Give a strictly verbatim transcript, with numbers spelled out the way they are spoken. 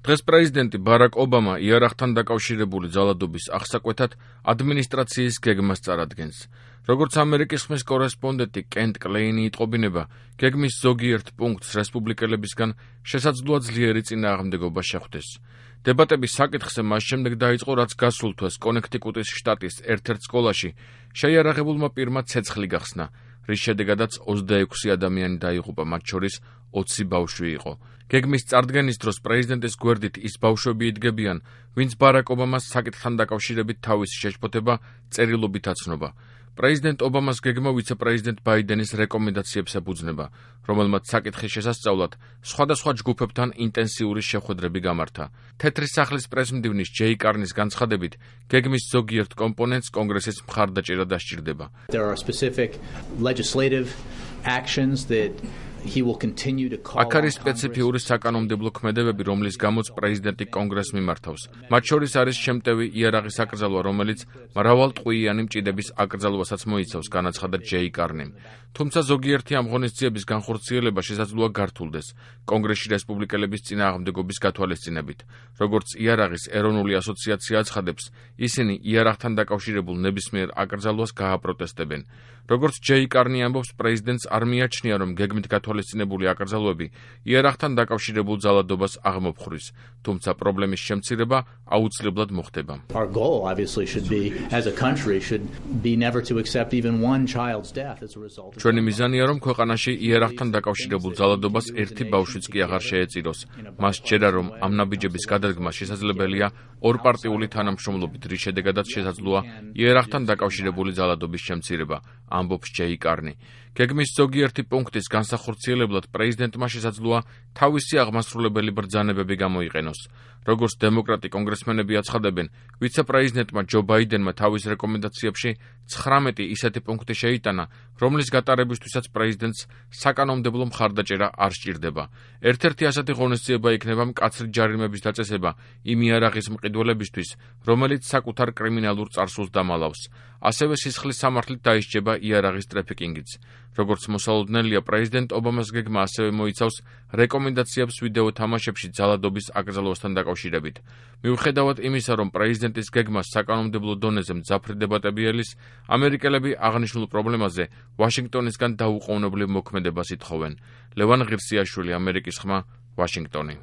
დღეს პრეზიდენტი ბარაკ ობამა იარაღთან დაკავშირებული ძალადობის აღსაკვეთად ადმინისტრაციის გეგმას წარადგენს. Როგორც ამერიკის ხმის კორესპონდენტი კენტ კლეინი იტყობინება, გეგმის ზოგიერთ პუნქტს რესპუბლიკელებისგან შესაძლოა ძლიერი წინააღმდეგობა შეხვდეს. დებატების საკითხზე მას შემდეგ დაიწყო, რაც გასულ თვეს კონექტიკუტის შტატის ერთ-ერთ სკოლაში შეიარაღებულმა პირმა ცეცხლი გახსნა, რის შედეგადაც ოცდაექვსი ადამიანი დაიღუპა, მათ შორის ოცი ბავშვი იყო. გეგმის წარდგენის დროს პრეზიდენტის გვერდით ის ბავშვები იდგებიან, ვინც ბარაკ ობამას საკითხთან დაკავშირებით თავისი შეშფოთება წერილობით აცნობა. პრეზიდენტ ობამას გეგმა ვიცე-პრეზიდენტ ბაიდენის რეკომენდაციებს ეფუძნება, რომელმაც საკითხის შესასწავლად სხვადასხვა ჯგუფებთან ინტენსიური შეხვედრები გამართა. თეთრი სახლის პრესმდივნის ჯეი კარნის განცხადებით, გეგმის ზოგიერთ კომპონენტს კონგრესის მხარდაჭერა დასჭირდება. There are specific legislative actions that he will continue to call. აქ არის სპეციფიური საკანონმდებლო ქმედებები, რომლის გამოც პრეზიდენტი კონგრესს მიმართავს. მათ შორის არის შემტევი იარაღის აკრძალვა, რომელიც მრავალტყვიიანი მჭიდების აკრძალვასაც მოიცავს, განაცხადა ჯეი კარნიმ. თუმცა ზოგიერთი ამ ღონისძიების განხორციელება შესაძლოა გართულდეს კონგრესში რესპუბლიკელების წინააღმდეგობის გათვალისწინებით. როგორც იარაღის ეროვნული ასოციაცია აცხადებს, ისინი იარაღთან დაკავშირებულ ნებისმიერ აკრძალვას გააპროტესტებენ. როგორც ჯეი კარნი ამბობს, პრეზიდენტს არ მიაჩნია, რომ გეგმით გათვალისწინებული აკრძალვები იარაღთან დაკავშირებულ ძალადობას აღმოფხვრის, თუმცა პრობლემის შემცირება აუცილებლად მოხდება. Our goal obviously should be as a country should be never to accept even one child's death as a result. ჩვენი მიზანია, რომ ქვეყანაში იარაღთან დაკავშირებულ ძალადობას ერთი ბავშვიც კი აღარ შეეწიროს. მას სჯერა, რომ ამ ნაბიჯების გადადგმა შესაძლებელია ორპარტიული თანამშრომლობით, რის შედეგადაც შესაძლოა იარაღთან დაკავშირებული ძალადობის შემცირება, ამბობს ჯეი კარნი. გეგმის ზოგიერთი პუნქტის განსახორციელებლად პრეზიდენტმა შესაძლოა თავისი აღმასრულებელი ბრძანებები გამოიყენოს. როგორც დემოკრატი კონგრესმენები აცხადებენ, ვიცე-პრეზიდენტმა ჯო ბაიდენმა თავის რეკომენდაციებში ცხრამეტი ისეთი პუნქტი შეიტანა, რომლის გატარებისთვისაც პრეზიდენტს საკანონმდებლო მხარდაჭერა არ სჭირდება. ერთ-ერთი ასეთი ღონისძიება იქნება მკაცრი ჯარიმების დაწესება იმ იარაღის მყიდველებისთვის, რომელიც საკუთარ კრიმინალურ წარსულს დამალავს. ასევე სისხლის სამართლით დაისჯება იარაღის ტრაფიკინგიც. როგორც მოსალოდნელია, პრეზიდენტ ობამას გეგმა ასევე მოიცავს რეკომენდაციებს ვიდეო თამაშებში ძალადობის აკრძალვასთან დაკავშირებით. მიუხედავად იმისა, რომ პრეზიდენტის გეგმას საკანონმდებლო დონეზე მძაფრი დებატები ელის, ამერიკელები აღნიშნულ პრობლემაზე ვაშინგტონისგან დაუყოვნებლივ მოქმედებას ითხოვენ. ლევან ღირსიაშვილი, ამერიკის ხმა, ვაშინგტონი.